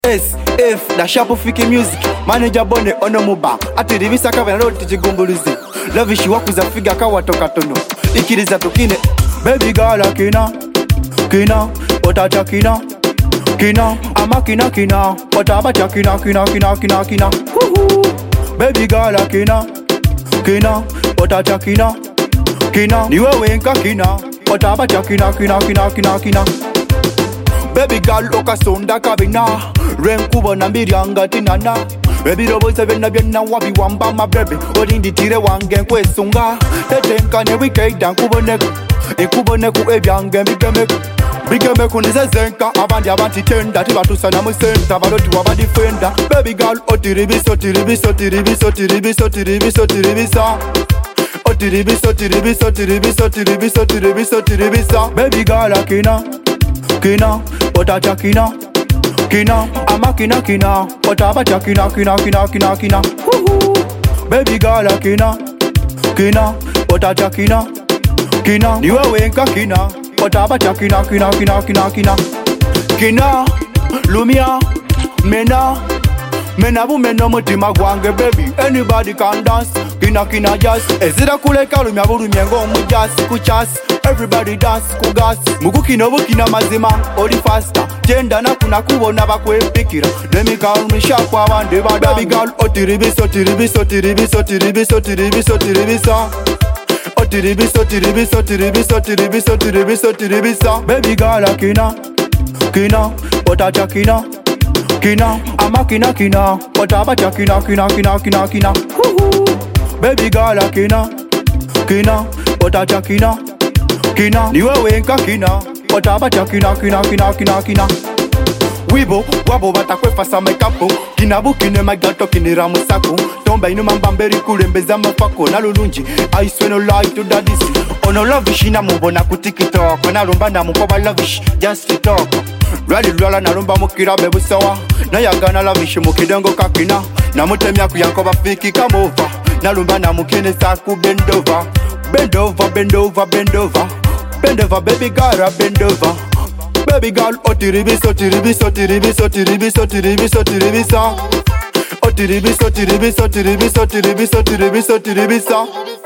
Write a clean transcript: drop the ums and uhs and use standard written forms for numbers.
S, F, da sharp fiki music. Manager bone ono muba. Ati rivisa kava na roti chigumbuluzi. Love shi wakuza figa kawa toka tono. Ikiriza tukine. Baby girl akina. Kina. Otacha kina. Kina. Ama kina kina. Otabacha kina kina kina kina kina. Baby girl akina. Kina. Otacha kina. Kina. Niwe wenka kina. Otabacha kina kina kina kina kina. Baby girl okasonda kabina. Renkubo na mbirianga tinana. Baby robo sevena byonna wabi wamba my baby. Olinditire wange nkwesunga. Tetenkane wikeida nkuboneko. Ekuboneko ebyange mbigemeku. Bigemeku nizezenka. Abandi abantitenda. Tibatusana mu center. Baloti wabadifenda. Baby girl otiribiso tiribiso tiribiso tiribiso tiribiso tiribisa. Otiribiso tiribiso tiribiso tiribiso tiribiso tiribisa. Baby girl akina. Kina. Otacha kina. Kina, ama kina kina, otabacha kina kina kina kina kina. Baby girl kina, kina, otacha kina, kina. Niwe wenka kina, otabacha kina kina kina kina kina. Kina, lumia, mena, mena bu meno mutima gwange baby. Anybody can dance, kina kina jazz. Ezira kuleka lumia bu lumia ngomu jazz kuchas. Everybody dance kugas. Mugukina bukina mazima, oli faster. Jenda na kuna kubona bakwepikira. Demi call me sharp abande bada. Baby girl otiribiso tiribiso tiribiso tiribiso tiribiso tiribisa. Otiribiso tiribiso tiribiso tiribiso tiribiso tiribisa. Baby girl akina, kina, otacha kina, kina, ama kina kina, otabacha kina kina kina kina kina. Baby girl akina, kina, otacha kina, kina. Niwe wenka kina. Otabacha kina kina kina kina kina. Wibo, wabo batakwefasa mekapo. Kinabu kine magato kinira musako. Tomba inu mambamberi kulembeza mafako. Nalulunji, I swear no lie to dadisi. Ono lovish ina mubona kutikitoko. Narumba na mukoba lovish, just to talk. Rally lwala narumba mukira bebu sawa. Na yagana lovish mukidengo kakina. Na mutemya kuyankoba fiki come over. Narumba na mukine saku bend over. Bend over, bend over, bend over. Bend over, baby girl, bend over. Baby girl, otiribiso, tiribiso, tiribiso, tiribiso, tiribiso, tiribiso. Otiribiso, tiribiso, tiribiso, tiribiso, tiribiso, tiribiso.